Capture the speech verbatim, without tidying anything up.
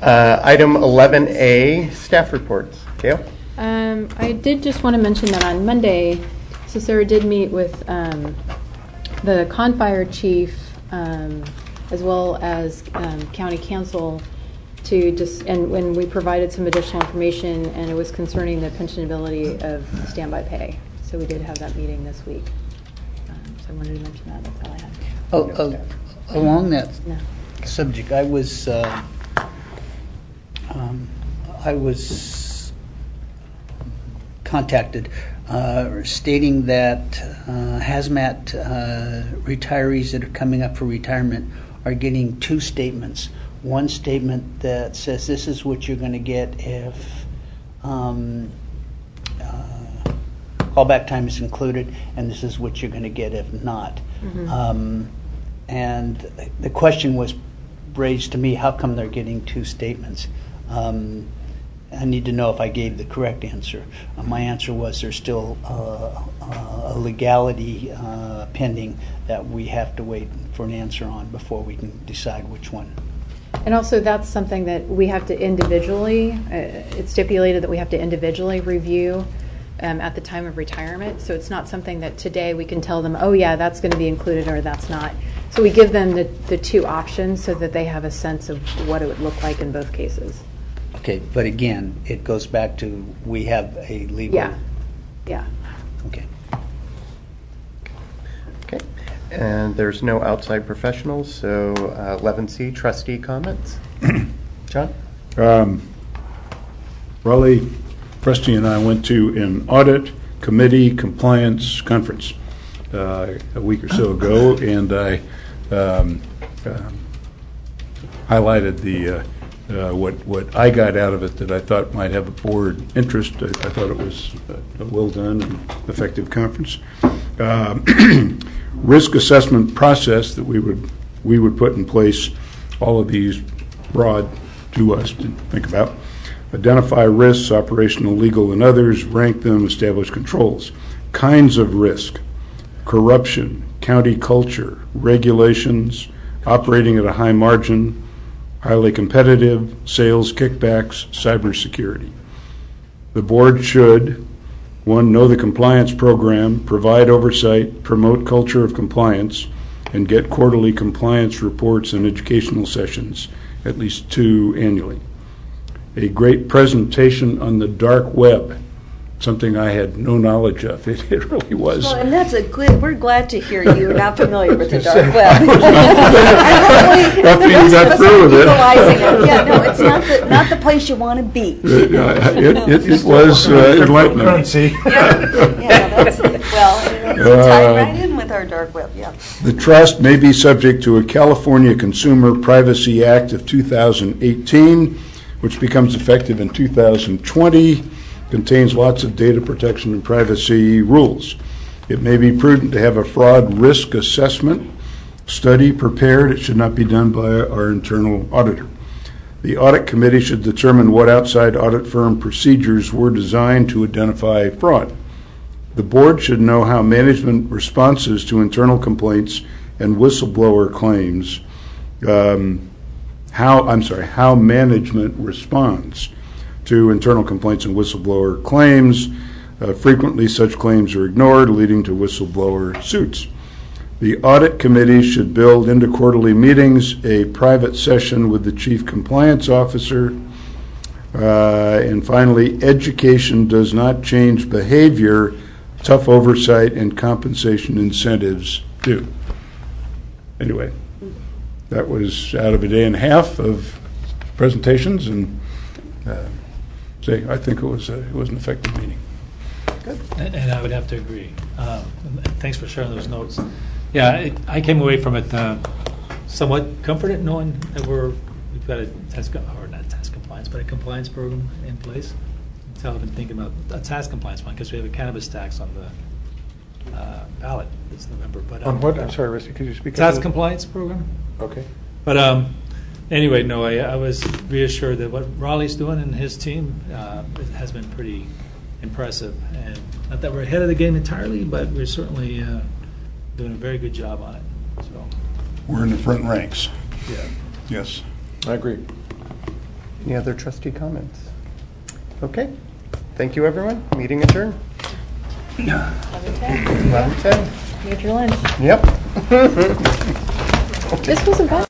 Uh, item eleven A, staff reports. Gail? Um, I did just want to mention that on Monday, so Sarah did meet with um, the Con Fire chief um, as well as um, county council to just, and when we provided some additional information, and it was concerning the pensionability of standby pay. So we did have that meeting this week. Um, so I wanted to mention that. That's all I had. Oh, uh, along that No. subject, I was uh, um, I was contacted uh, stating that uh, hazmat uh, retirees that are coming up for retirement are getting two statements. One statement that says this is what you're going to get if um, uh, callback time is included, and this is what you're going to get if not. Mm-hmm. Um, and the question was raised to me, how come they're getting two statements? Um, I need to know if I gave the correct answer. Uh, my answer was there's still uh, uh, a legality uh, pending that we have to wait for an answer on before we can decide which one. And also, that's something that we have to individually, uh, it's stipulated that we have to individually review um, at the time of retirement. So it's not something that today we can tell them, oh yeah, that's going to be included or that's not. So we give them the, the two options so that they have a sense of what it would look like in both cases. Okay, but again, it goes back to we have a legal... Yeah, yeah. Okay. Okay. And there's no outside professionals, so uh, eleven C, trustee comments. John? Um, Raleigh, Presty, and I went to an audit committee compliance conference uh, a week or so ago, and I um, uh, highlighted the uh, uh, what what I got out of it that I thought might have a board interest. I, I thought it was a well done and effective conference. Uh, risk assessment process that we would we would put in place, all of these broad to us to think about. Identify risks, operational, legal, and others, rank them, establish controls. Kinds of risk: corruption, county culture, regulations, operating at a high margin, highly competitive, sales kickbacks, cybersecurity. The board should, one, know the compliance program, provide oversight, promote culture of compliance, and get quarterly compliance reports and educational sessions, at least two annually. A great presentation on the dark web, something I had no knowledge of. It, it really was. Well, and that's a good, we're glad to hear you're not familiar with the dark web. After you got through with it. it. Yeah, no, it's not the, not the place you want to be. It, it, it, it was uh, enlightening. Yeah, yeah, that's, well, it's tied right in with our dark web, yeah. The trust may be subject to a California Consumer Privacy Act of two thousand eighteen, which becomes effective in two thousand twenty. Contains lots of data protection and privacy rules. It may be prudent to have a fraud risk assessment study prepared. It should not be done by our internal auditor. The audit committee should determine what outside audit firm procedures were designed to identify fraud. The board should know how management responses to internal complaints and whistleblower claims, um, how, I'm sorry, how management responds to internal complaints and whistleblower claims. Uh, frequently, such claims are ignored, leading to whistleblower suits. The audit committee should build into quarterly meetings a private session with the chief compliance officer. Uh, and finally, education does not change behavior. Tough oversight and compensation incentives do. Anyway, that was out of a day and a half of presentations, and uh, say I think it was a, it was an effective meeting. Good. And, and I would have to agree. Um, thanks for sharing those notes. Yeah, it, I came away from it uh, somewhat comforted knowing that we're we've got a task or not task compliance, but a compliance program in place. So I've been thinking about a task compliance one because we have a cannabis tax on the uh, ballot this November. But um, on what? I'm sorry, Rusty. Could you speak? Task compliance program. Okay. But um, anyway, no, I, I was reassured that what Raleigh's doing and his team uh, has been pretty impressive. And not that we're ahead of the game entirely, but we're certainly uh, doing a very good job on it. So We're in the front ranks. yeah, Yes. I agree. Any other trustee comments? Okay. Thank you, everyone. Meeting adjourned. eleven ten. eleven ten. You have your lunch. Yep. This wasn't bad.